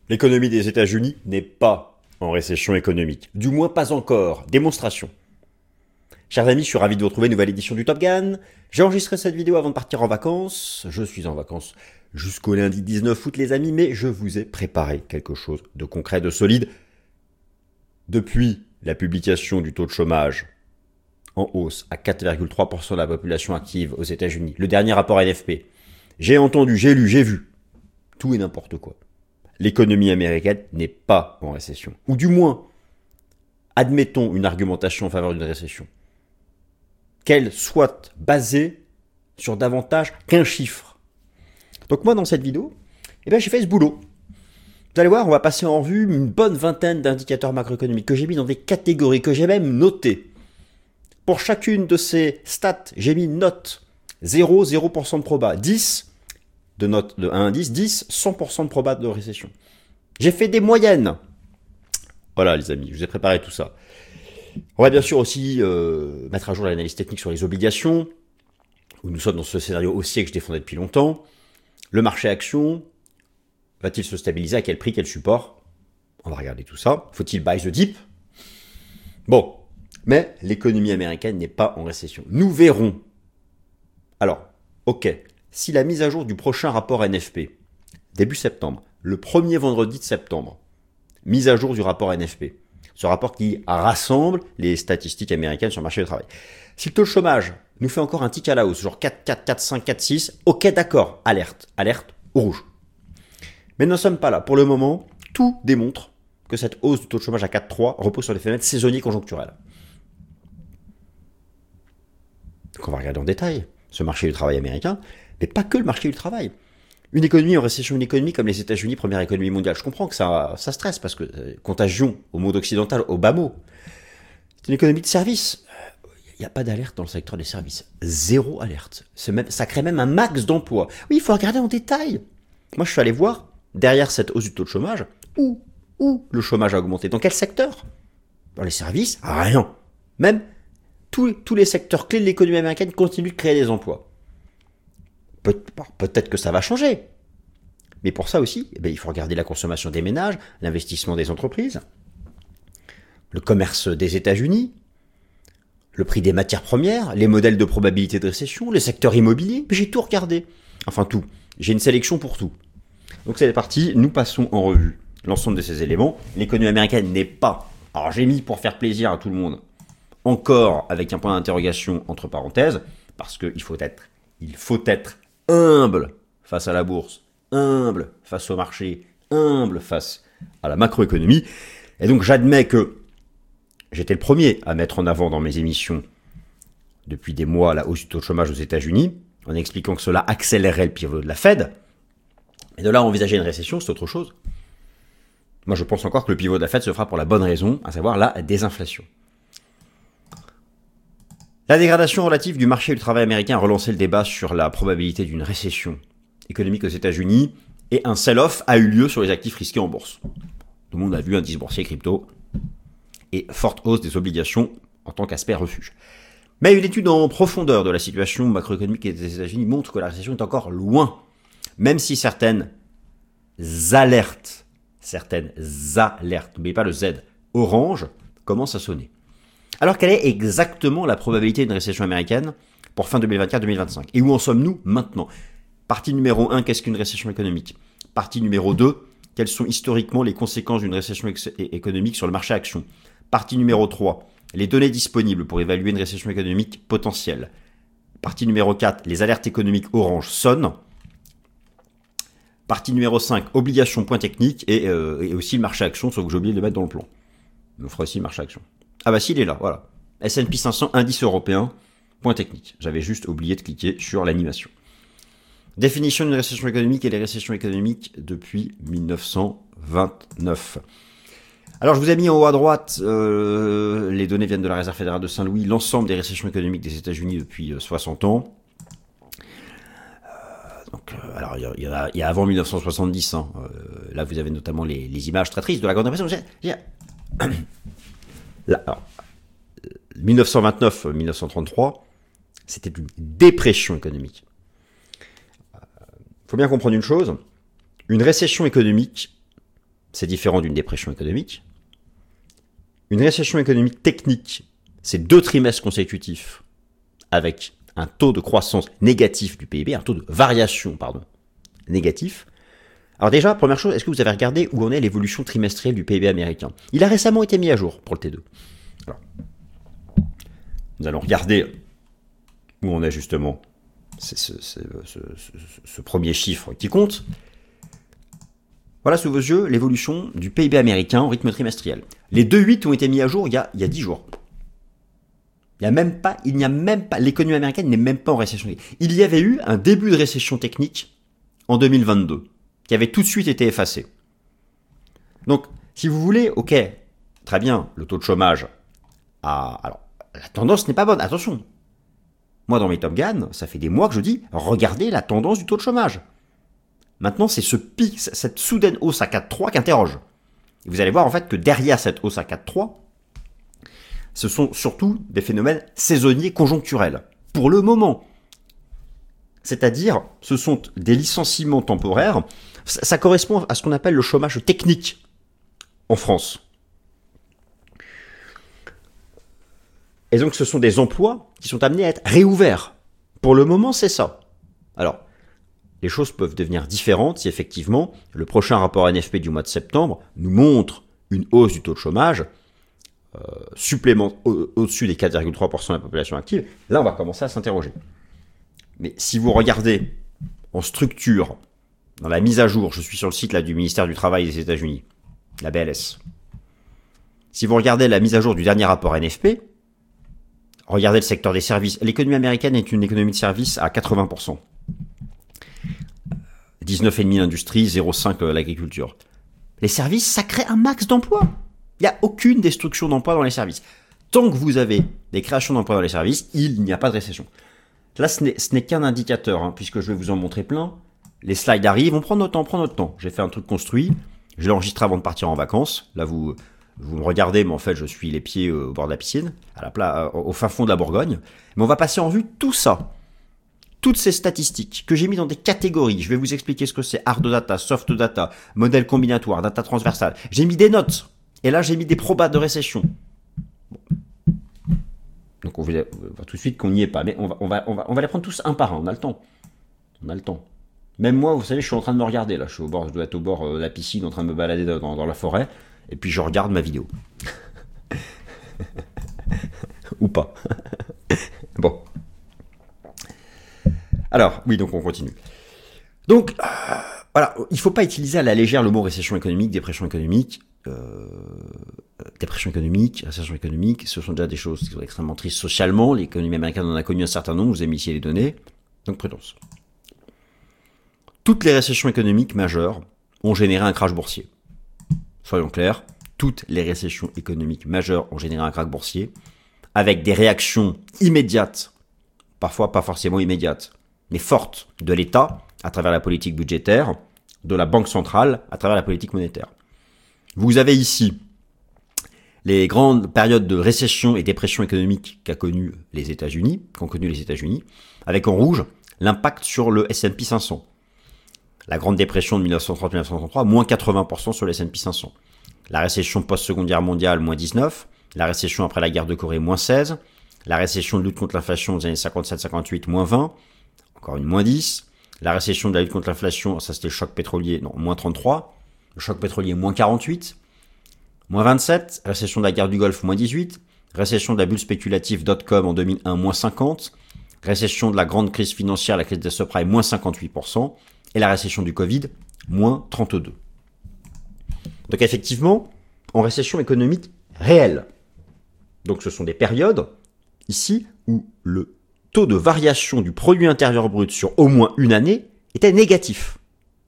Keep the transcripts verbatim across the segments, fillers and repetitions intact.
L'économie des États-Unis n'est pas en récession économique. Du moins pas encore. Démonstration. Chers amis, je suis ravi de vous retrouver, nouvelle édition du Top Gun. J'ai enregistré cette vidéo avant de partir en vacances. Je suis en vacances jusqu'au lundi dix-neuf août les amis, mais je vous ai préparé quelque chose de concret, de solide. Depuis la publication du taux de chômage en hausse à quatre virgule trois pour cent de la population active aux États-Unis, le dernier rapport N F P, j'ai entendu, j'ai lu, j'ai vu, tout et n'importe quoi. L'économie américaine n'est pas en récession. Ou du moins, admettons une argumentation en faveur d'une récession. Qu'elle soit basée sur davantage qu'un chiffre. Donc moi, dans cette vidéo, eh bien, j'ai fait ce boulot. Vous allez voir, on va passer en revue une bonne vingtaine d'indicateurs macroéconomiques que j'ai mis dans des catégories, que j'ai même notées. Pour chacune de ces stats, j'ai mis une note. zéro, zéro pour cent de proba. dix, de note de un à dix, dix, cent pour cent de proba de récession. J'ai fait des moyennes. Voilà les amis, je vous ai préparé tout ça. On va bien sûr aussi euh, mettre à jour l'analyse technique sur les obligations, où nous sommes dans ce scénario haussier que je défendais depuis longtemps. Le marché action, va-t-il se stabiliser? À quel prix? Quel support? On va regarder tout ça. Faut-il buy the dip? Bon, mais l'économie américaine n'est pas en récession. Nous verrons. Alors, ok, si la mise à jour du prochain rapport N F P, début septembre, le premier vendredi de septembre, mise à jour du rapport N F P, ce rapport qui rassemble les statistiques américaines sur le marché du travail. Si le taux de chômage nous fait encore un tic à la hausse, genre quatre, quatre, quatre, cinq, quatre, six, ok d'accord, alerte, alerte au rouge. Mais nous ne sommes pas là. Pour le moment, tout démontre que cette hausse du taux de chômage à quatre virgule trois repose sur des phénomènes saisonniers conjoncturels. Donc on va regarder en détail ce marché du travail américain, mais pas que le marché du travail. Une économie en récession, une économie comme les États-Unis, première économie mondiale. Je comprends que ça, ça stresse parce que euh, contagion au monde occidental, au bas mot. C'est une économie de services. Il n'y a pas d'alerte dans le secteur des services. Zéro alerte. C'est même, ça crée même un max d'emplois. Oui, il faut regarder en détail. Moi, je suis allé voir, derrière cette hausse du taux de chômage, où, où le chômage a augmenté. Dans quel secteur? Dans les services? Rien. Même tous, tous les secteurs clés de l'économie américaine continuent de créer des emplois. Peut, peut-être que ça va changer. Mais pour ça aussi, eh bien, il faut regarder la consommation des ménages, l'investissement des entreprises, le commerce des États-Unis, le prix des matières premières, les modèles de probabilité de récession, le secteur immobilier. J'ai tout regardé. Enfin tout. J'ai une sélection pour tout. Donc c'est parti, nous passons en revue l'ensemble de ces éléments. L'économie américaine n'est pas, alors j'ai mis pour faire plaisir à tout le monde, encore avec un point d'interrogation entre parenthèses, parce qu'il faut être, il faut être humble face à la bourse, humble face au marché, humble face à la macroéconomie. Et donc j'admets que j'étais le premier à mettre en avant dans mes émissions depuis des mois la hausse du taux de chômage aux États-Unis, en expliquant que cela accélérerait le pivot de la Fed. Et de là à envisager une récession, c'est autre chose. Moi je pense encore que le pivot de la Fed se fera pour la bonne raison, à savoir la désinflation. La dégradation relative du marché du travail américain a relancé le débat sur la probabilité d'une récession économique aux États-Unis et un sell-off a eu lieu sur les actifs risqués en bourse. Tout le monde a vu indice boursier crypto et forte hausse des obligations en tant qu'aspect refuge. Mais une étude en profondeur de la situation macroéconomique des États-Unis montre que la récession est encore loin, même si certaines alertes, certaines alertes, n'oubliez pas le Z, orange, commencent à sonner. Alors quelle est exactement la probabilité d'une récession américaine pour fin deux mille vingt-quatre deux mille vingt-cinq? Et où en sommes-nous maintenant? Partie numéro un, qu'est-ce qu'une récession économique? Partie numéro deux, quelles sont historiquement les conséquences d'une récession ex- économique sur le marché action? Partie numéro trois, les données disponibles pour évaluer une récession économique potentielle. Partie numéro quatre, les alertes économiques orange sonnent. Partie numéro cinq, obligations, points techniques et, euh, et aussi le marché action, sauf que j'ai oublié de le mettre dans le plan. On fera aussi le marché action. Ah bah si, il est là, voilà. S and P cinq cents, indice européen, point technique. J'avais juste oublié de cliquer sur l'animation. Définition d'une récession économique et les récessions économiques depuis mille neuf cent vingt-neuf. Alors je vous ai mis en haut à droite, euh, les données viennent de la Réserve fédérale de Saint-Louis, l'ensemble des récessions économiques des États-Unis depuis euh, soixante ans. Euh, donc, euh, alors il y, y, y a avant mille neuf cent soixante-dix, hein, euh, là vous avez notamment les, les images très tristes de la Grande Dépression. J'ai, j'ai... Là, alors, mille neuf cent vingt-neuf mille neuf cent trente-trois, c'était une dépression économique. Il faut bien comprendre une chose, une récession économique, c'est différent d'une dépression économique. Une récession économique technique, c'est deux trimestres consécutifs avec un taux de croissance négatif du P I B, un taux de variation, pardon, négatif. Alors déjà, première chose, est-ce que vous avez regardé où en est l'évolution trimestrielle du P I B américain? Il a récemment été mis à jour pour le T deux. Alors, nous allons regarder où on est justement c'est ce, ce, ce, ce, ce premier chiffre qui compte. Voilà sous vos yeux l'évolution du P I B américain au rythme trimestriel. Les deux virgule huit ont été mis à jour il y a, il y a dix jours. Il n'y a même pas, il n'y a même pas, l'économie américaine n'est même pas en récession. Il y avait eu un début de récession technique en deux mille vingt-deux, qui avait tout de suite été effacé. Donc, si vous voulez, ok, très bien, le taux de chômage a, alors, la tendance n'est pas bonne, attention. Moi, dans mes Top Gun, ça fait des mois que je dis, regardez la tendance du taux de chômage. Maintenant, c'est ce pic, cette soudaine hausse à quatre virgule trois qui interroge. Et vous allez voir, en fait, que derrière cette hausse à quatre virgule trois, ce sont surtout des phénomènes saisonniers conjoncturels. Pour le moment. C'est-à-dire, ce sont des licenciements temporaires. Ça, ça correspond à ce qu'on appelle le chômage technique en France. Et donc, ce sont des emplois qui sont amenés à être réouverts. Pour le moment, c'est ça. Alors, les choses peuvent devenir différentes si effectivement, le prochain rapport N F P du mois de septembre nous montre une hausse du taux de chômage euh, supplément au- au-dessus des quatre virgule trois pour cent de la population active. Là, on va commencer à s'interroger. Mais si vous regardez en structure, dans la mise à jour, je suis sur le site là, du ministère du Travail des États-Unis, la B L S. Si vous regardez la mise à jour du dernier rapport N F P, regardez le secteur des services. L'économie américaine est une économie de services à quatre-vingts pour cent. dix-neuf virgule cinq l'industrie, zéro virgule cinq l'agriculture. Les services, ça crée un max d'emplois. Il n'y a aucune destruction d'emplois dans les services. Tant que vous avez des créations d'emplois dans les services, il n'y a pas de récession. Là, ce n'est, ce n'est qu'un indicateur, hein, puisque je vais vous en montrer plein. Les slides arrivent, on prend notre temps, on prend notre temps. J'ai fait un truc construit, je l'ai enregistré avant de partir en vacances. Là, vous, vous me regardez, mais en fait, je suis les pieds au bord de la piscine, à la pla- au fin fond de la Bourgogne. Mais on va passer en revue tout ça. Toutes ces statistiques que j'ai mis dans des catégories. Je vais vous expliquer ce que c'est hard data, soft data, modèle combinatoire, data transversale. J'ai mis des notes. Et là, j'ai mis des probas de récession. Bon. Donc, on va tout de suite qu'on n'y est pas. Mais on va, on, va, on, va, on va les prendre tous un par un. On a le temps. On a le temps. Même moi, vous savez, je suis en train de me regarder. Là, je suis au bord, je dois être au bord de la piscine, en train de me balader dans, dans la forêt. Et puis, je regarde ma vidéo. Ou pas. Bon. Alors, oui, donc on continue. Donc, euh, voilà, il ne faut pas utiliser à la légère le mot récession économique, dépression économique. Euh, dépression économique, récession économique, ce sont déjà des choses qui sont extrêmement tristes socialement. L'économie américaine en a connu un certain nombre, vous avez mis ici les données. Donc, prudence. Toutes les récessions économiques majeures ont généré un crash boursier. Soyons clairs, toutes les récessions économiques majeures ont généré un crash boursier, avec des réactions immédiates, parfois pas forcément immédiates, mais forte de l'État à travers la politique budgétaire, de la Banque centrale à travers la politique monétaire. Vous avez ici les grandes périodes de récession et dépression économique qu'a connu les États-Unis, qu'ont connu les États-Unis, avec en rouge l'impact sur le S and P cinq cents. La grande dépression de dix-neuf cent trente à dix-neuf cent trente-trois, moins quatre-vingts pour cent sur le S and P cinq cents. La récession post-seconde guerre mondiale, moins dix-neuf. La récession après la guerre de Corée, moins seize. La récession de lutte contre l'inflation des années cinquante-sept cinquante-huit, moins vingt. Encore une moins dix. La récession de la lutte contre l'inflation, ça c'était le choc pétrolier, non, moins trente-trois. Le choc pétrolier, moins quarante-huit. Moins vingt-sept. Récession de la guerre du Golfe, moins dix-huit. Récession de la bulle spéculative dot-com en deux mille un, moins cinquante. Récession de la grande crise financière, la crise des subprimes, moins cinquante-huit pour cent. Et la récession du Covid, moins trente-deux. Donc effectivement, en récession économique réelle. Donc ce sont des périodes, ici, où le taux de variation du produit intérieur brut sur au moins une année était négatif.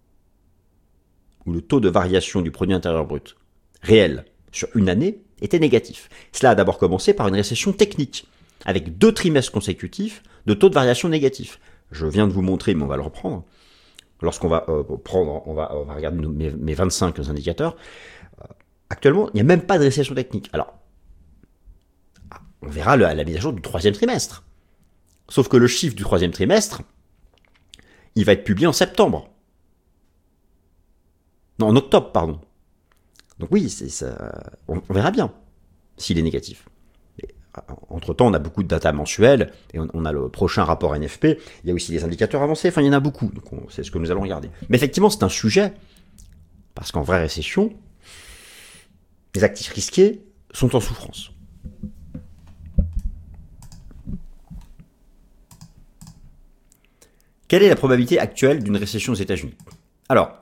Où le taux de variation du produit intérieur brut réel sur une année était négatif. Cela a d'abord commencé par une récession technique, avec deux trimestres consécutifs de taux de variation négatif. Je viens de vous montrer, mais on va le reprendre. Lorsqu'on va euh, prendre, on va, on va regarder nos, mes, mes vingt-cinq indicateurs, euh, actuellement, il n'y a même pas de récession technique. Alors, on verra le, la mise à jour du troisième trimestre. Sauf que le chiffre du troisième trimestre, il va être publié en septembre. Non, en octobre, pardon. Donc oui, c'est, ça, on, on verra bien s'il est négatif. Entre-temps, on a beaucoup de data mensuelles, et on, on a le prochain rapport N F P, il y a aussi des indicateurs avancés, enfin il y en a beaucoup, donc on, c'est ce que nous allons regarder. Mais effectivement, c'est un sujet, parce qu'en vraie récession, les actifs risqués sont en souffrance. Quelle est la probabilité actuelle d'une récession aux États-Unis? Alors,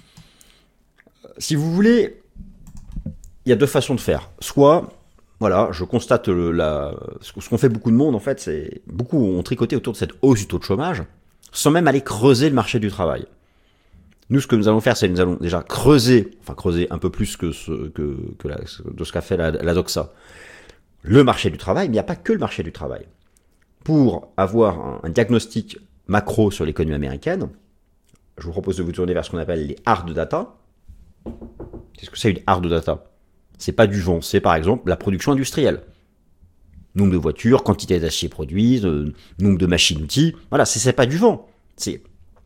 si vous voulez, il y a deux façons de faire. Soit, voilà, je constate le, la, ce qu'ont fait beaucoup de monde, en fait, c'est beaucoup ont tricoté autour de cette hausse du taux de chômage, sans même aller creuser le marché du travail. Nous, ce que nous allons faire, c'est que nous allons déjà creuser, enfin creuser un peu plus que ce, que, que la, de ce qu'a fait la, la Doxa, le marché du travail, mais il n'y a pas que le marché du travail. Pour avoir un, un diagnostic macro sur l'économie américaine, je vous propose de vous tourner vers ce qu'on appelle les hard data. Qu'est-ce que c'est une hard data? C'est pas du vent, c'est par exemple la production industrielle. Nombre de voitures, quantité d'acier produites, euh, nombre de machines-outils. Voilà, c'est, c'est pas du vent. C'est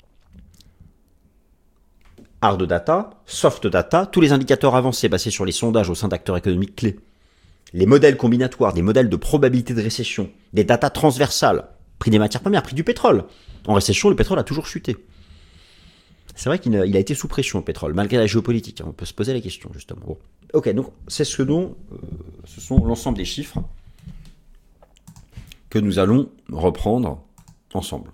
hard data, soft data, tous les indicateurs avancés basés sur les sondages au sein d'acteurs économiques clés. Les modèles combinatoires, des modèles de probabilité de récession, des datas transversales, prix des matières premières, prix du pétrole. En récession, le pétrole a toujours chuté. C'est vrai qu'il a, il a été sous pression, le pétrole, malgré la géopolitique. On peut se poser la question, justement. Bon. Ok, donc c'est ce dont euh, ce sont l'ensemble des chiffres que nous allons reprendre ensemble.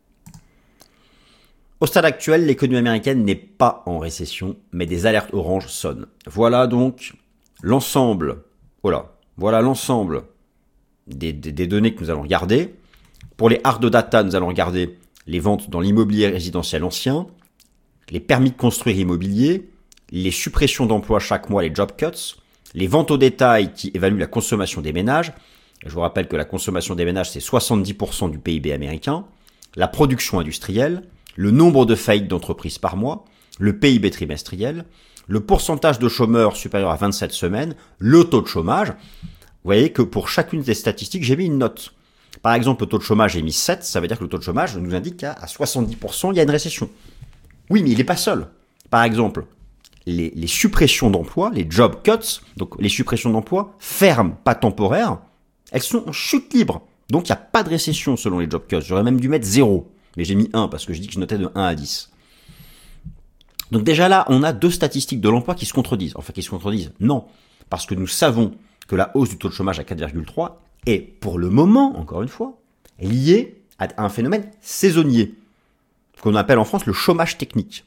Au stade actuel, l'économie américaine n'est pas en récession, mais des alertes oranges sonnent. Voilà donc l'ensemble, voilà, voilà l'ensemble des, des, des données que nous allons regarder. Pour les hard data, nous allons regarder les ventes dans l'immobilier résidentiel ancien, les permis de construire immobiliers, les suppressions d'emplois chaque mois, les job cuts, les ventes au détail qui évaluent la consommation des ménages. Je vous rappelle que la consommation des ménages, c'est soixante-dix pour cent du P I B américain, la production industrielle, le nombre de faillites d'entreprises par mois, le P I B trimestriel, le pourcentage de chômeurs supérieur à vingt-sept semaines, le taux de chômage. Vous voyez que pour chacune des statistiques, j'ai mis une note. Par exemple, le taux de chômage, j'ai mis sept, ça veut dire que le taux de chômage nous indique qu'à soixante-dix pour cent, il y a une récession. Oui, mais il n'est pas seul. Par exemple, les, les suppressions d'emplois, les job cuts, donc les suppressions d'emplois fermes, pas temporaires, elles sont en chute libre. Donc il n'y a pas de récession selon les job cuts. J'aurais même dû mettre zéro. Mais j'ai mis un parce que je dis que je notais de un à dix. Donc déjà là, on a deux statistiques de l'emploi qui se contredisent. Enfin, qui se contredisent. Non. Parce que nous savons que la hausse du taux de chômage à quatre virgule trois est, pour le moment, encore une fois, liée à un phénomène saisonnier, qu'on appelle en France le chômage technique.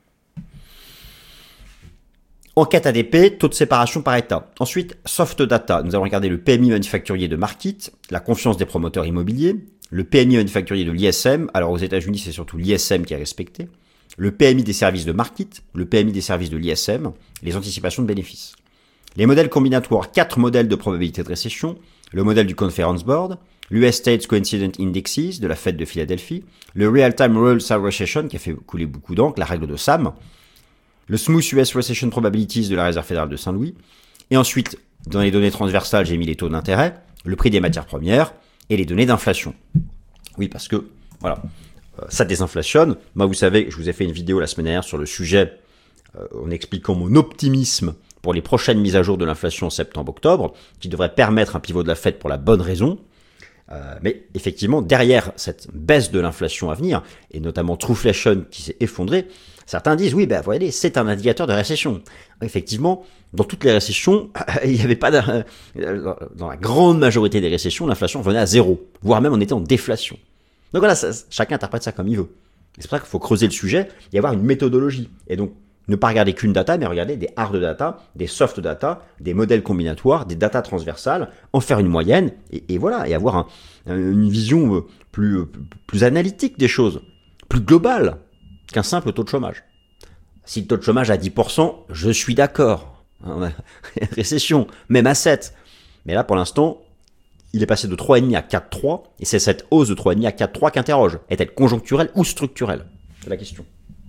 Enquête A D P, taux de séparation par État. Ensuite, soft data. Nous allons regarder le P M I manufacturier de Markit, la confiance des promoteurs immobiliers, le P M I manufacturier de l'I S M. Alors aux États-Unis, c'est surtout l'I S M qui est respecté. Le P M I des services de Markit, le P M I des services de l'I S M, les anticipations de bénéfices. Les modèles combinatoires, quatre modèles de probabilité de récession, le modèle du Conference Board, l'U S States Coincident Indexes de la Fed de Philadelphie, le Real-Time Rules of Recession qui a fait couler beaucoup d'encre, la règle de Sam, le Smooth U S Recession Probabilities de la Réserve fédérale de Saint-Louis, et ensuite, dans les données transversales, j'ai mis les taux d'intérêt, le prix des matières premières et les données d'inflation. Oui, parce que, voilà, ça désinflationne. Moi, vous savez, je vous ai fait une vidéo la semaine dernière sur le sujet euh, en expliquant mon optimisme pour les prochaines mises à jour de l'inflation en septembre-octobre, qui devrait permettre un pivot de la Fed pour la bonne raison. Euh, mais effectivement, derrière cette baisse de l'inflation à venir, et notamment Trueflation qui s'est effondré, certains disent, oui, ben, vous voyez, c'est un indicateur de récession. Effectivement, dans toutes les récessions, il n'y avait pas d'un... Dans la grande majorité des récessions, l'inflation venait à zéro, voire même on était en déflation. Donc voilà, ça, chacun interprète ça comme il veut. Et c'est pour ça qu'il faut creuser le sujet et avoir une méthodologie. Et donc, ne pas regarder qu'une data, mais regarder des hard data, des soft data, des modèles combinatoires, des data transversales, en faire une moyenne, et, et voilà, et avoir un, une vision plus, plus analytique des choses, plus globale qu'un simple taux de chômage. Si le taux de chômage est à dix pour cent, je suis d'accord. Récession, même à sept. Mais là, pour l'instant, il est passé de trois virgule cinq à quatre virgule trois, et c'est cette hausse de trois virgule cinq à quatre virgule trois qu'interroge. Est-elle conjoncturelle ou structurelle? C'est la question.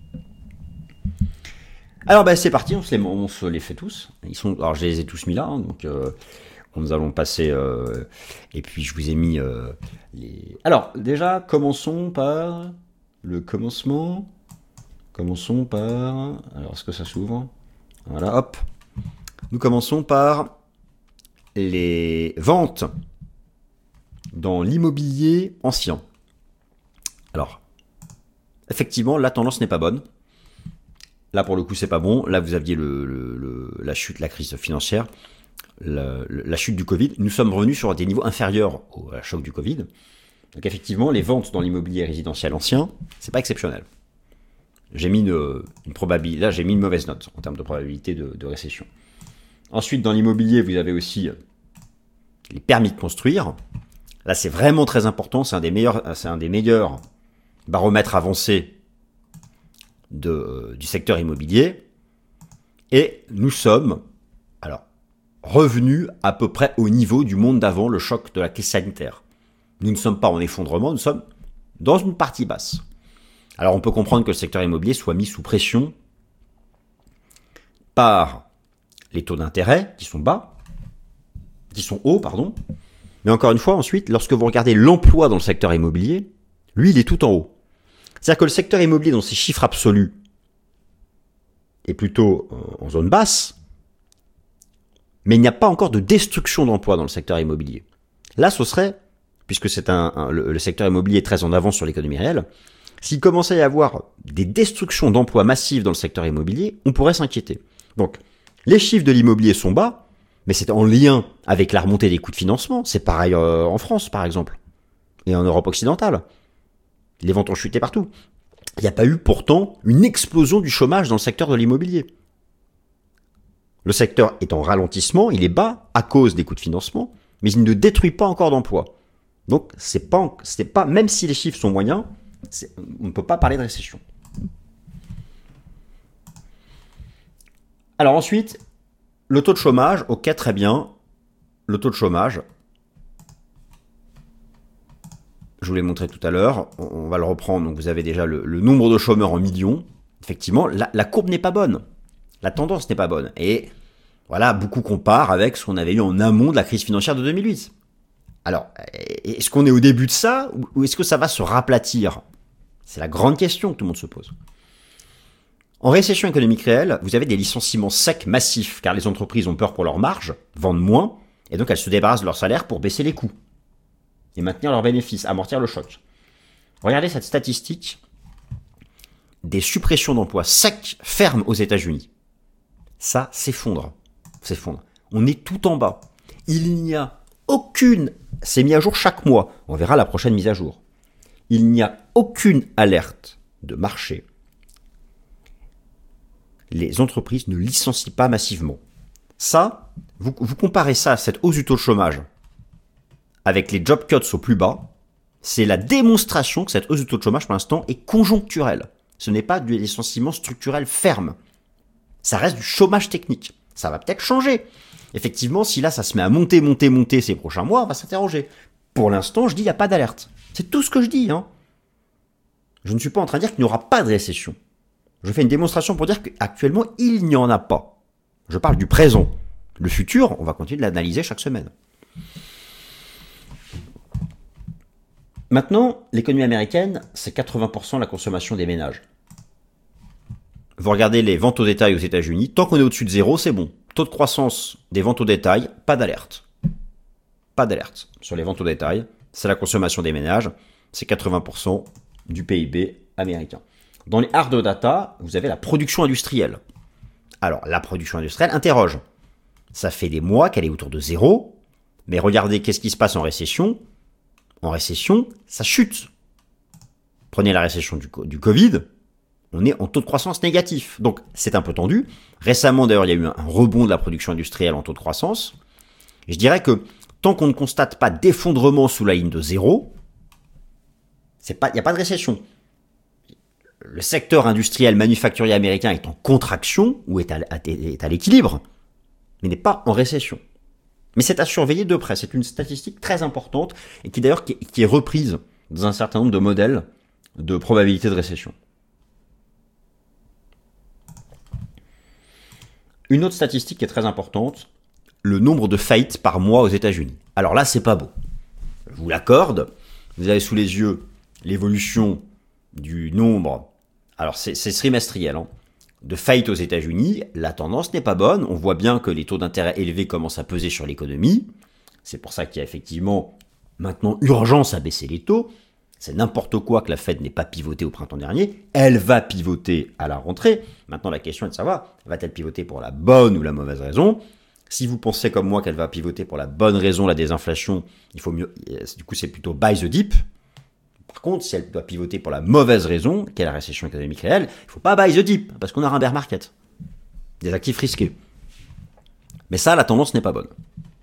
Alors ben c'est parti, on se, les, on se les fait tous. Ils sont, alors je les ai tous mis là, hein, donc euh, nous allons passer. Euh, et puis je vous ai mis euh, les. Alors déjà, commençons par le commencement. Commençons par. Alors est-ce que ça s'ouvre? Voilà, hop. Nous commençons par les ventes dans l'immobilier ancien. Alors, effectivement, la tendance n'est pas bonne. Là, pour le coup, c'est pas bon. Là, vous aviez le, le, le, la chute, la crise financière, la, la chute du Covid. Nous sommes revenus sur des niveaux inférieurs au à la choc du Covid. Donc, effectivement, les ventes dans l'immobilier résidentiel ancien, c'est pas exceptionnel. J'ai mis une, une probabilité. Là, j'ai mis une mauvaise note en termes de probabilité de, de récession. Ensuite, dans l'immobilier, vous avez aussi les permis de construire. Là, c'est vraiment très important. C'est un des meilleurs, c'est un des meilleurs baromètres avancés de, euh, du secteur immobilier. Et nous sommes, alors, revenus à peu près au niveau du monde d'avant le choc de la crise sanitaire. Nous ne sommes pas en effondrement, nous sommes dans une partie basse. Alors, on peut comprendre que le secteur immobilier soit mis sous pression par les taux d'intérêt qui sont bas, qui sont hauts, pardon. Mais encore une fois, ensuite, lorsque vous regardez l'emploi dans le secteur immobilier, lui, il est tout en haut. C'est-à-dire que le secteur immobilier, dans ses chiffres absolus, est plutôt en zone basse, mais il n'y a pas encore de destruction d'emplois dans le secteur immobilier. Là, ce serait, puisque c'est un, un le, le secteur immobilier est très en avance sur l'économie réelle, s'il commençait à y avoir des destructions d'emplois massives dans le secteur immobilier, on pourrait s'inquiéter. Donc, les chiffres de l'immobilier sont bas, mais c'est en lien avec la remontée des coûts de financement. C'est pareil euh, en France, par exemple, et en Europe occidentale. Les ventes ont chuté partout. Il n'y a pas eu pourtant une explosion du chômage dans le secteur de l'immobilier. Le secteur est en ralentissement, il est bas à cause des coûts de financement, mais il ne détruit pas encore d'emplois. Donc, c'est pas, c'est pas, même si les chiffres sont moyens, c'est, on ne peut pas parler de récession. Alors ensuite, le taux de chômage, ok, très bien. Le taux de chômage, je vous l'ai montré tout à l'heure, on va le reprendre. Donc vous avez déjà le, le nombre de chômeurs en millions. Effectivement, la, la courbe n'est pas bonne. La tendance n'est pas bonne. Et voilà, beaucoup comparent avec ce qu'on avait eu en amont de la crise financière de deux mille huit. Alors, est-ce qu'on est au début de ça ou est-ce que ça va se raplatir? C'est la grande question que tout le monde se pose. En récession économique réelle, vous avez des licenciements secs massifs car les entreprises ont peur pour leurs marges, vendent moins, et donc elles se débarrassent de leur salaire pour baisser les coûts et maintenir leurs bénéfices, amortir le choc. Regardez cette statistique des suppressions d'emplois secs fermes aux États-Unis. Ça s'effondre, s'effondre. On est tout en bas. Il n'y a aucune, c'est mis à jour chaque mois, on verra la prochaine mise à jour. Il n'y a aucune alerte de marché. Les entreprises ne licencient pas massivement. Ça, vous, vous comparez ça à cette hausse du taux de chômage avec les job cuts au plus bas, c'est la démonstration que cette hausse du taux de chômage pour l'instant est conjoncturelle. Ce n'est pas du licenciement structurel ferme. Ça reste du chômage technique. Ça va peut-être changer. Effectivement, si là ça se met à monter, monter, monter ces prochains mois, on va s'interroger. Pour l'instant, je dis il n'y a pas d'alerte. C'est tout ce que je dis. Hein. Je ne suis pas en train de dire qu'il n'y aura pas de récession. Je fais une démonstration pour dire qu'actuellement, il n'y en a pas. Je parle du présent. Le futur, on va continuer de l'analyser chaque semaine. Maintenant, l'économie américaine, c'est quatre-vingts pour cent de la consommation des ménages. Vous regardez les ventes au détail aux États-Unis, tant qu'on est au-dessus de zéro, c'est bon. Taux de croissance des ventes au détail, pas d'alerte. Pas d'alerte sur les ventes au détail. C'est la consommation des ménages, c'est quatre-vingts pour cent du P I B américain. Dans les hard data, vous avez la production industrielle. Alors, la production industrielle interroge. Ça fait des mois qu'elle est autour de zéro, mais regardez qu'est-ce qui se passe en récession. En récession, ça chute. Prenez la récession du, du Covid, on est en taux de croissance négatif. Donc, c'est un peu tendu. Récemment, d'ailleurs, il y a eu un rebond de la production industrielle en taux de croissance. Et je dirais que tant qu'on ne constate pas d'effondrement sous la ligne de zéro, c'est pas, il n'y a pas de récession. Le secteur industriel manufacturier américain est en contraction ou est à, est à l'équilibre, mais n'est pas en récession. Mais c'est à surveiller de près. C'est une statistique très importante et qui d'ailleurs qui, qui est reprise dans un certain nombre de modèles de probabilité de récession. Une autre statistique qui est très importante, le nombre de faillites par mois aux États-Unis. Alors là, c'est pas beau. Je vous l'accorde. Vous avez sous les yeux l'évolution du nombre. Alors c'est, c'est trimestriel, hein, de faillite aux États-Unis, la tendance n'est pas bonne. On voit bien que les taux d'intérêt élevés commencent à peser sur l'économie. C'est pour ça qu'il y a effectivement maintenant urgence à baisser les taux. C'est n'importe quoi que la Fed n'ait pas pivoté au printemps dernier. Elle va pivoter à la rentrée. Maintenant, la question est de savoir, va-t-elle pivoter pour la bonne ou la mauvaise raison? Si vous pensez comme moi qu'elle va pivoter pour la bonne raison, la désinflation, il faut mieux. Du coup, c'est plutôt buy the dip. Par contre, si elle doit pivoter pour la mauvaise raison, qu'est la récession économique réelle, il ne faut pas buy the dip, parce qu'on aura un bear market. Des actifs risqués. Mais ça, la tendance n'est pas bonne.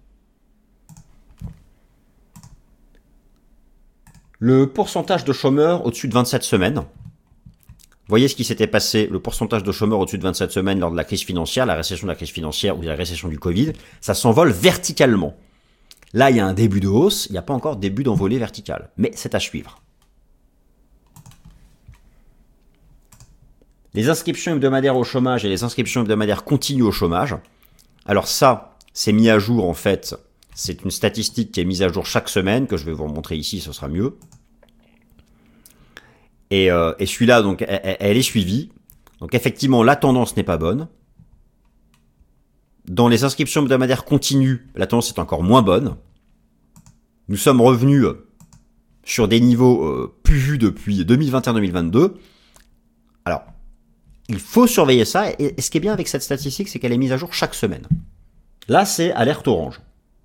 Le pourcentage de chômeurs au-dessus de vingt-sept semaines. Voyez ce qui s'était passé, le pourcentage de chômeurs au-dessus de vingt-sept semaines lors de la crise financière, la récession de la crise financière ou de la récession du Covid, ça s'envole verticalement. Là, il y a un début de hausse, il n'y a pas encore de début d'envolée verticale, mais c'est à suivre. Les inscriptions hebdomadaires au chômage et les inscriptions hebdomadaires continues au chômage. Alors ça, c'est mis à jour en fait, c'est une statistique qui est mise à jour chaque semaine, que je vais vous remontrer ici, ce sera mieux. Et, euh, et celui-là, donc, elle, elle est suivie. Donc effectivement, la tendance n'est pas bonne. Dans les inscriptions hebdomadaires continues, la tendance est encore moins bonne. Nous sommes revenus sur des niveaux euh, plus vus depuis deux mille vingt et un deux mille vingt-deux. Alors, il faut surveiller ça. Et, et ce qui est bien avec cette statistique, c'est qu'elle est mise à jour chaque semaine. Là, c'est alerte orange.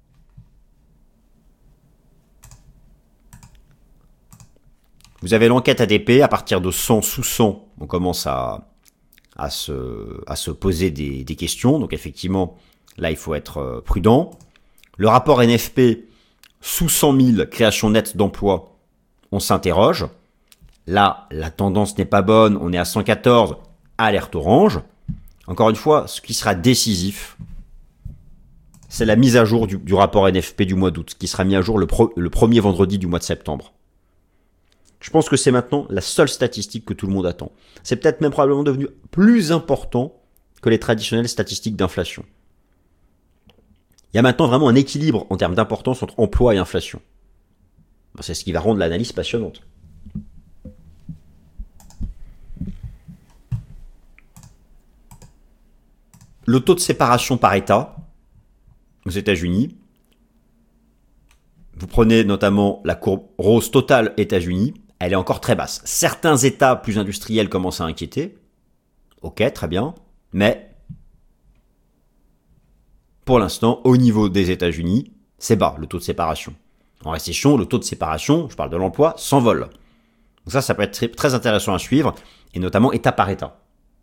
Vous avez l'enquête A D P, à partir de cent sous cent, on commence à, à, se, à se poser des, des questions. Donc effectivement, là, il faut être prudent. Le rapport N F P, sous cent mille créations nettes d'emplois, on s'interroge. Là, la tendance n'est pas bonne, on est à cent quatorze, alerte orange. Encore une fois, ce qui sera décisif, c'est la mise à jour du, du rapport N F P du mois d'août, qui sera mis à jour le, pro, le premier vendredi du mois de septembre. Je pense que c'est maintenant la seule statistique que tout le monde attend. C'est peut-être même probablement devenu plus important que les traditionnelles statistiques d'inflation. Il y a maintenant vraiment un équilibre en termes d'importance entre emploi et inflation. C'est ce qui va rendre l'analyse passionnante. Le taux de séparation par État aux États-Unis. Vous prenez notamment la courbe rose totale États-Unis. Elle est encore très basse. Certains États plus industriels commencent à inquiéter. Ok, très bien. Mais pour l'instant, au niveau des États-Unis, c'est bas le taux de séparation. En récession, le taux de séparation, je parle de l'emploi, s'envole. Donc ça, ça peut être très, très intéressant à suivre, et notamment État par État.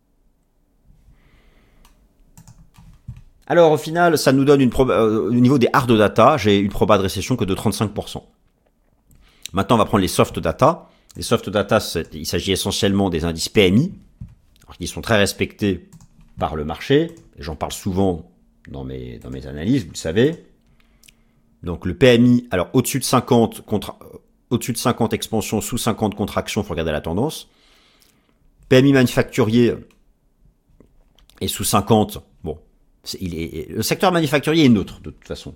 Alors au final, ça nous donne une proba- euh, au niveau des hard data, j'ai une proba de récession que de trente-cinq pour cent. Maintenant, on va prendre les soft data. Les soft data, il s'agit essentiellement des indices P M I, alors qui sont très respectés par le marché. Et j'en parle souvent dans mes, dans mes analyses, vous le savez. Donc le P M I, alors au-dessus de cinquante, contra, au-dessus de cinquante expansion, sous cinquante contraction, il faut regarder la tendance. P M I manufacturier est sous cinquante. Bon, c'est, il est, le secteur manufacturier est neutre de toute façon.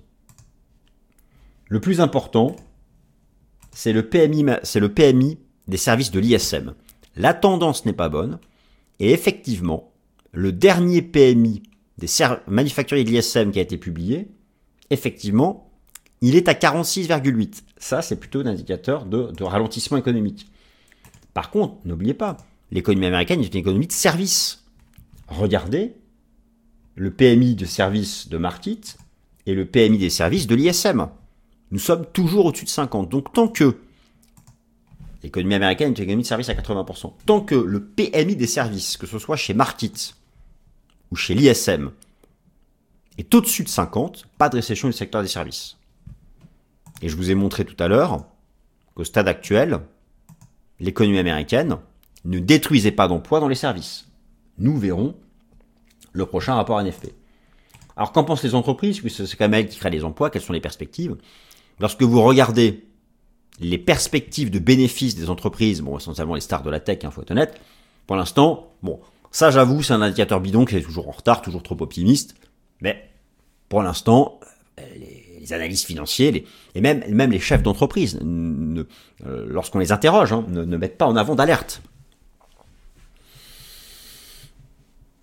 Le plus important, c'est le P M I, c'est le P M I des services de l'I S M. La tendance n'est pas bonne. Et effectivement, le dernier P M I des ser- manufacturiers de l'I S M qui a été publié, effectivement, il est à quarante-six virgule huit. Ça, c'est plutôt un indicateur de, de ralentissement économique. Par contre, n'oubliez pas, l'économie américaine est une économie de services. Regardez le P M I de services de Markit et le P M I des services de l'I S M. Nous sommes toujours au-dessus de cinquante. Donc tant que l'économie américaine est une économie de services à quatre-vingts pour cent, tant que le P M I des services, que ce soit chez Markit ou chez l'I S M, est au-dessus de cinquante, pas de récession du secteur des services. Et je vous ai montré tout à l'heure qu'au stade actuel, l'économie américaine ne détruisait pas d'emplois dans les services. Nous verrons le prochain rapport N F P. Alors qu'en pensent les entreprises, puisque c'est quand même elles qui créent les emplois, quelles sont les perspectives? Lorsque vous regardez les perspectives de bénéfices des entreprises, bon, essentiellement les stars de la tech, il hein, faut être honnête, pour l'instant, bon, ça j'avoue, c'est un indicateur bidon qui est toujours en retard, toujours trop optimiste, mais pour l'instant, les, les analystes financiers, les, et même, même les chefs d'entreprise, ne, euh, lorsqu'on les interroge, hein, ne, ne mettent pas en avant d'alerte.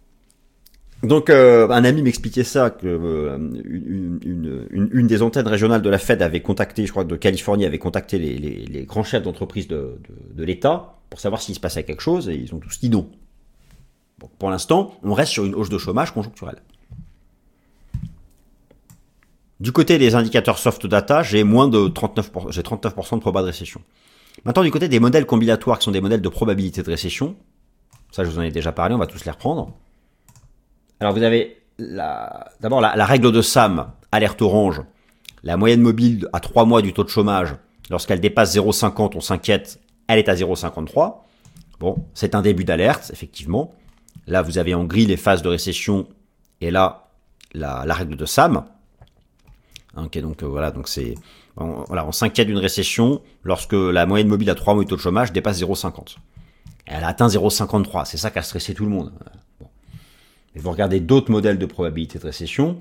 Donc, euh, un ami m'expliquait ça, que euh, une, une, une, une des antennes régionales de la Fed avait contacté, je crois, de Californie, avait contacté les, les, les grands chefs d'entreprise de, de, de l'État pour savoir s'il se passait quelque chose, et ils ont tous dit non. Bon, pour l'instant, on reste sur une hausse de chômage conjoncturelle. Du côté des indicateurs soft data, j'ai moins de trente-neuf pour cent, j'ai trente-neuf pour cent de proba de récession. Maintenant, du côté des modèles combinatoires, qui sont des modèles de probabilité de récession, ça je vous en ai déjà parlé, on va tous les reprendre. Alors vous avez la, d'abord la, la règle de Sam, alerte orange, la moyenne mobile à trois mois du taux de chômage, lorsqu'elle dépasse zéro virgule cinquante, on s'inquiète, elle est à zéro virgule cinquante-trois. Bon, c'est un début d'alerte, effectivement. Là, vous avez en gris les phases de récession, et là, la, la règle de Sam. Ok, donc euh, voilà, donc c'est, on, voilà, on s'inquiète d'une récession lorsque la moyenne mobile à trois mois du taux de chômage dépasse zéro virgule cinquante. Elle a atteint zéro virgule cinquante-trois, c'est ça qui a stressé tout le monde. Bon. Et vous regardez d'autres modèles de probabilité de récession.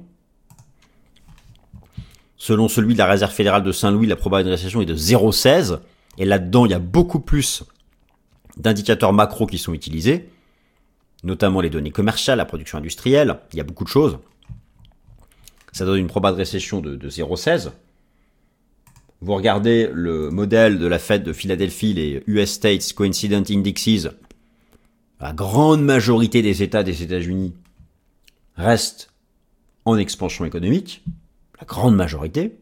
Selon celui de la Réserve fédérale de Saint-Louis, la probabilité de récession est de zéro virgule seize. Et là-dedans, il y a beaucoup plus d'indicateurs macro qui sont utilisés, notamment les données commerciales, la production industrielle. Il y a beaucoup de choses. Ça donne une probabilité de récession de, de zéro virgule seize. Vous regardez le modèle de la Fed de Philadelphie, les U S States Coincident Indexes. La grande majorité des États des États-Unis restent en expansion économique. La grande majorité.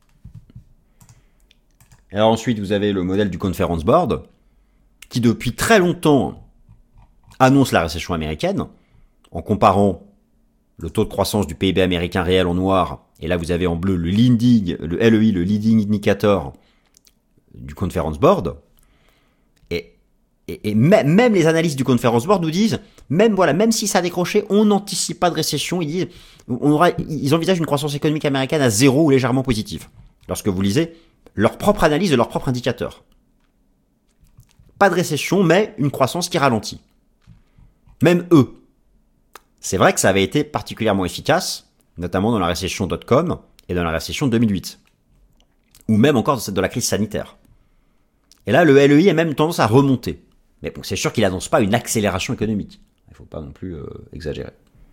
Et alors ensuite, vous avez le modèle du Conference Board, qui depuis très longtemps annonce la récession américaine, en comparant le taux de croissance du P I B américain réel en noir, et là vous avez en bleu le leading, le L E I, le leading indicator du Conference Board. Et, et, et même, même les analystes du Conference Board nous disent, même voilà, même si ça a décroché, on n'anticipe pas de récession. Ils disent, on aura, ils envisagent une croissance économique américaine à zéro ou légèrement positive. Lorsque vous lisez leur propre analyse de leur propre indicateur. Pas de récession, mais une croissance qui ralentit. Même eux. C'est vrai que ça avait été particulièrement efficace, notamment dans la récession dot-com et dans la récession deux mille huit. Ou même encore dans celle de la crise sanitaire. Et là, le L E I a même tendance à remonter. Mais bon, c'est sûr qu'il n'annonce pas une accélération économique. Il ne faut pas non plus euh, exagérer.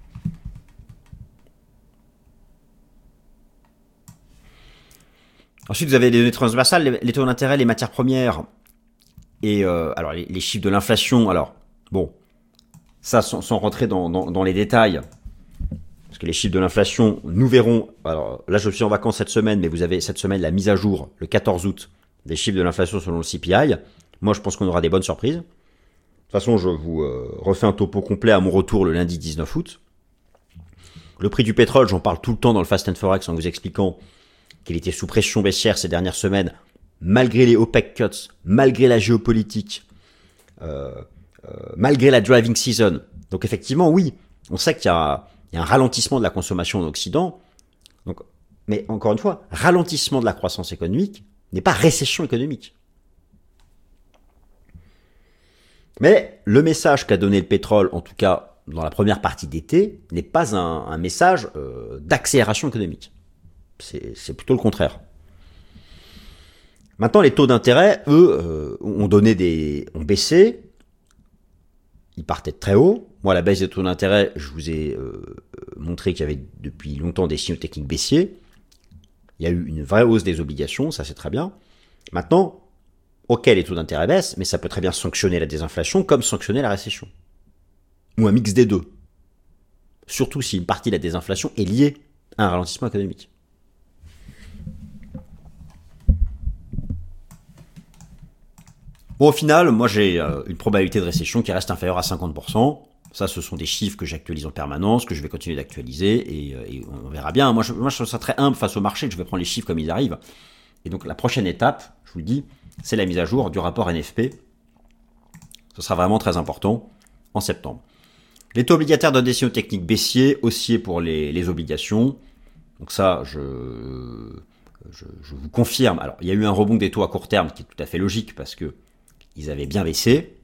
Ensuite, vous avez les données transversales, les, les taux d'intérêt, les matières premières, et euh, alors les, les chiffres de l'inflation. Alors, bon, ça, sans, sans rentrer dans, dans, dans les détails, parce que les chiffres de l'inflation, nous verrons. Alors là, je suis en vacances cette semaine, mais vous avez cette semaine la mise à jour, le quatorze août, des chiffres de l'inflation selon le C P I. Moi, je pense qu'on aura des bonnes surprises. De toute façon, je vous euh, refais un topo complet à mon retour le lundi dix-neuf août. Le prix du pétrole, j'en parle tout le temps dans le Fast and Forex en vous expliquant qu'il était sous pression baissière ces dernières semaines, malgré les OPEC cuts, malgré la géopolitique, euh, euh, malgré la driving season. Donc effectivement, oui, on sait qu'il y a, il y a un ralentissement de la consommation en Occident. Donc, mais encore une fois, ralentissement de la croissance économique n'est pas récession économique. Mais le message qu'a donné le pétrole, en tout cas dans la première partie d'été, n'est pas un, un message euh, d'accélération économique. C'est, c'est plutôt le contraire. Maintenant, les taux d'intérêt, eux, euh, ont donné des, ont baissé. Ils partaient de très haut. Moi, la baisse des taux d'intérêt, je vous ai euh, montré qu'il y avait depuis longtemps des signaux techniques baissiers. Il y a eu une vraie hausse des obligations, ça c'est très bien. Maintenant, ok, les taux d'intérêt baissent, mais ça peut très bien sanctionner la désinflation comme sanctionner la récession. Ou un mix des deux. Surtout si une partie de la désinflation est liée à un ralentissement économique. Bon, au final, moi j'ai euh, une probabilité de récession qui reste inférieure à cinquante pour cent. Ça, ce sont des chiffres que j'actualise en permanence, que je vais continuer d'actualiser, et, euh, et on verra bien. Moi je, moi, je trouve ça très humble face au marché, que je vais prendre les chiffres comme ils arrivent. Et donc, la prochaine étape, je vous le dis, c'est la mise à jour du rapport N F P. Ce sera vraiment très important en septembre. Les taux obligataires donnent des signaux techniques baissiers, haussiers pour les, les obligations. Donc ça, je, je, je vous confirme. Alors, il y a eu un rebond des taux à court terme qui est tout à fait logique parce que ils avaient bien baissé.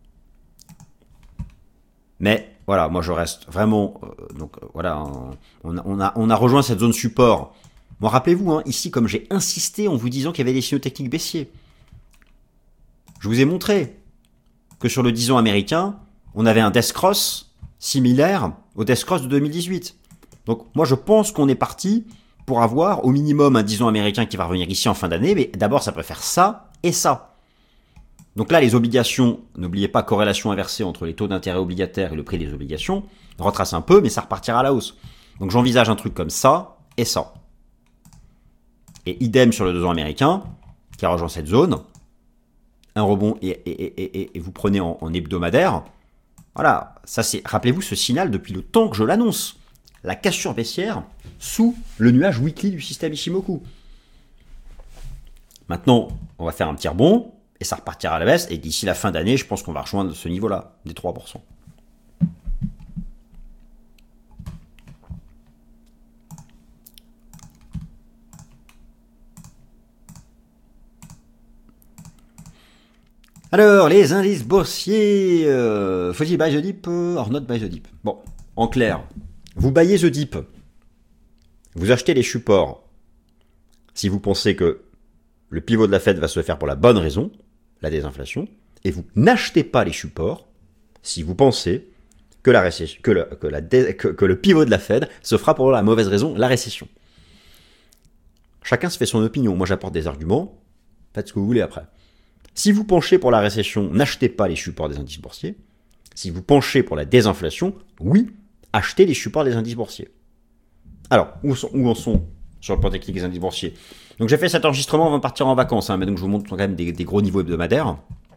Mais voilà, moi je reste vraiment... Euh, donc voilà, on, on, a, on a rejoint cette zone support. Bon, rappelez-vous, hein, ici, comme j'ai insisté en vous disant qu'il y avait des signaux techniques baissiers, je vous ai montré que sur le dix ans américain, on avait un death cross similaire au Death Cross de deux mille dix-huit. Donc moi je pense qu'on est parti pour avoir au minimum un dix ans américain qui va revenir ici en fin d'année, mais d'abord ça peut faire ça et ça. Donc là les obligations, n'oubliez pas corrélation inversée entre les taux d'intérêt obligataires et le prix des obligations, retrace un peu mais ça repartira à la hausse. Donc j'envisage un truc comme ça et ça. Et idem sur le deux ans américain, qui rejoint cette zone, un rebond et, et, et, et, et vous prenez en, en hebdomadaire. Voilà, ça c'est, rappelez-vous ce signal depuis le temps que je l'annonce. La cassure baissière sous le nuage weekly du système Ichimoku. Maintenant, on va faire un petit rebond et ça repartira à la baisse. Et d'ici la fin d'année, je pense qu'on va rejoindre ce niveau-là, des trois pour cent. Alors, les indices boursiers, euh, faut-il buy the dip euh, or not buy the dip? Bon, en clair, vous buyez the dip, vous achetez les supports si vous pensez que le pivot de la Fed va se faire pour la bonne raison, la désinflation, et vous n'achetez pas les supports si vous pensez que, la récession, que, le, que, la dé, que, que le pivot de la Fed se fera pour la mauvaise raison, la récession. Chacun se fait son opinion, moi j'apporte des arguments, faites ce que vous voulez après. Si vous penchez pour la récession, n'achetez pas les supports des indices boursiers. Si vous penchez pour la désinflation, oui, achetez les supports des indices boursiers. Alors, où, sont, où en sont sur le plan technique des indices boursiers? Donc j'ai fait cet enregistrement avant de partir en vacances, hein, mais donc je vous montre quand même des, des gros niveaux hebdomadaires.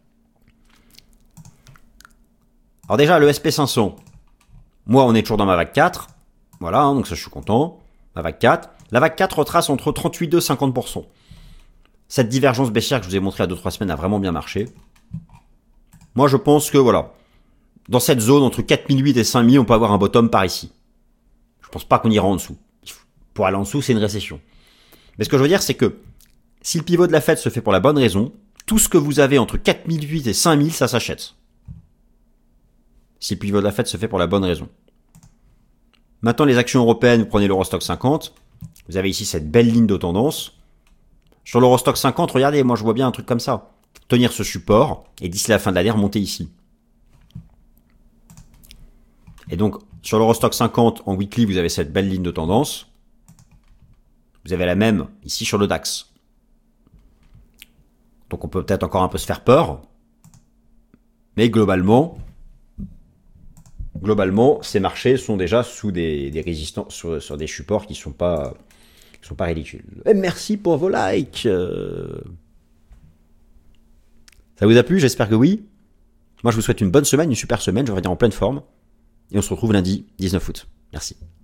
Alors déjà, le S P cinq cents, moi on est toujours dans ma vague quatre, voilà, hein, donc ça je suis content, ma vague quatre. La vague quatre retrace entre trente-huit virgule deux et cinquante pour cent. Cette divergence baissière que je vous ai montrée il y a deux trois semaines a vraiment bien marché. Moi, je pense que, voilà, dans cette zone, entre quatre mille huit et cinq mille, on peut avoir un bottom par ici. Je pense pas qu'on ira en dessous. Pour aller en dessous, c'est une récession. Mais ce que je veux dire, c'est que si le pivot de la Fed se fait pour la bonne raison, tout ce que vous avez entre quatre mille huit et cinq mille, ça s'achète. Si le pivot de la Fed se fait pour la bonne raison. Maintenant, les actions européennes, vous prenez l'Eurostock cinquante. Vous avez ici cette belle ligne de tendance. Sur l'Eurostock cinquante, regardez, moi je vois bien un truc comme ça. Tenir ce support, et d'ici la fin de l'année, remonter ici. Et donc, sur l'Eurostock cinquante, en weekly, vous avez cette belle ligne de tendance. Vous avez la même ici sur le DAX. Donc on peut peut-être encore un peu se faire peur. Mais globalement, globalement, ces marchés sont déjà sous des, des résistances, sur, sur des supports qui ne sont pas... Ils sont pas ridicules. Et merci pour vos likes. Ça vous a plu? J'espère que oui. Moi, je vous souhaite une bonne semaine, une super semaine. Je vais revenir en pleine forme. Et on se retrouve lundi dix-neuf août. Merci.